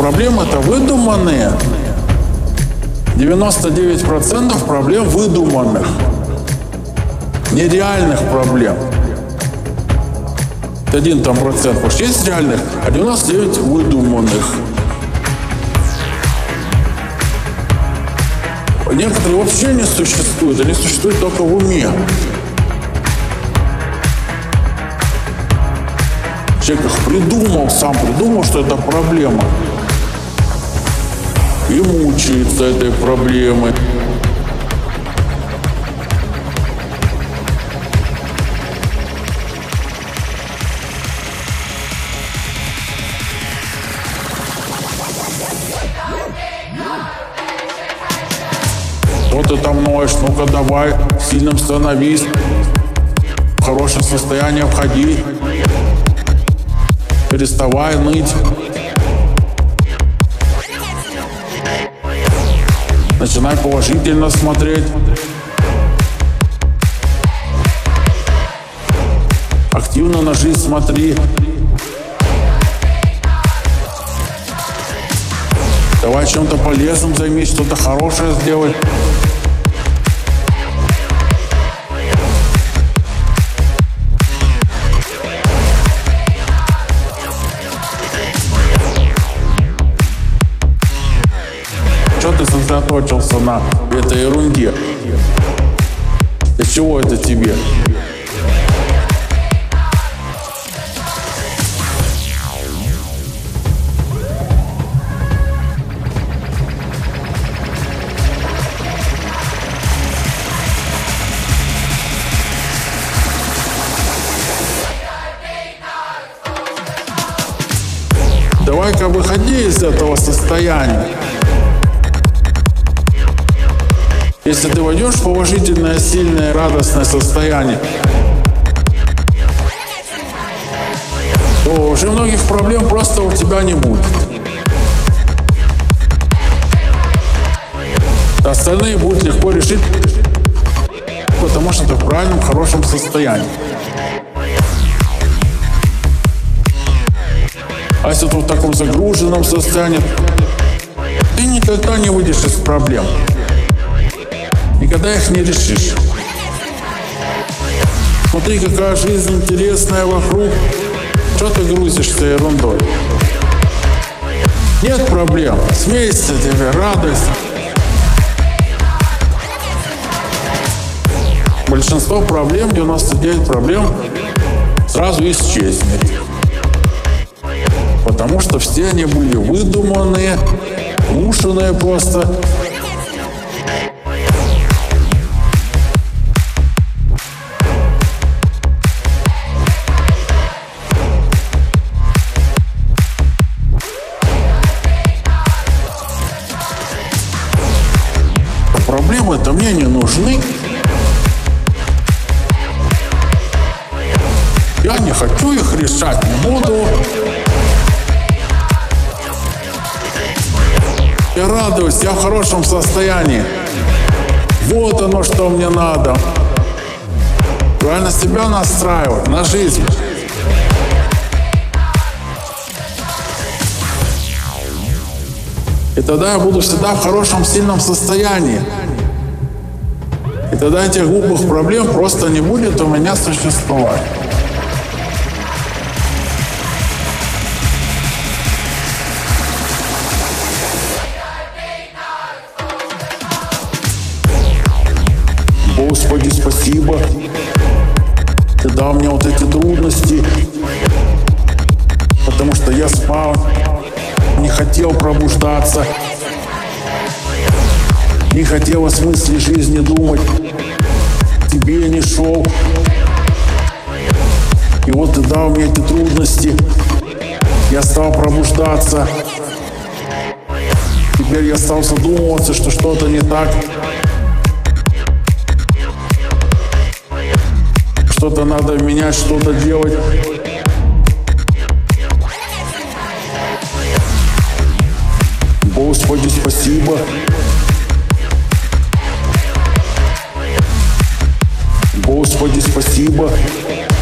проблемы это выдуманные. 99% проблем выдуманных, нереальных проблем. 1 там процент, может, есть реальных, а 99 выдуманных. Некоторые вообще не существуют, они существуют только в уме. Человек их придумал, сам придумал, что это проблема. И мучается этой проблемой. Вот ты там ноешь, ну-ка давай, сильным становись, в хорошее состояние входи, переставай ныть. Начинай положительно смотреть. Активно на жизнь смотри. Давай чем-то полезным займись, что-то хорошее сделай. Что ты сосредоточился на этой ерунде? Для чего это тебе? Давай-ка выходи из этого состояния. Если ты войдешь в положительное, сильное, радостное состояние, то уже многих проблем просто у тебя не будет. Остальные будут легко решить, потому что ты в правильном, хорошем состоянии. А если ты в таком загруженном состоянии, ты никогда не выйдешь из проблем. Никогда их не решишь. Смотри, какая жизнь интересная вокруг. Что ты грузишься ерундой? Нет проблем. Смейся тебе, радость. Большинство проблем, 99 проблем сразу исчезнет. Потому что все они были выдуманные, ушеные просто. Проблемы-то мне не нужны. Я не хочу их решать, не буду. Я радуюсь, я в хорошем состоянии. Вот оно, что мне надо. Правильно себя настраивать на жизнь. И тогда я буду всегда в хорошем, сильном состоянии. И тогда этих глупых проблем просто не будет у меня существовать. Господи, спасибо. Ты дал мне вот эти трудности, потому что я спал, не хотел пробуждаться, не хотел о смысле жизни думать, к тебе не шел. И вот ты дал мне эти трудности, я стал пробуждаться. Теперь я стал задумываться, что что-то не так. Что-то надо менять, что-то делать. Господи, спасибо. Господи, спасибо.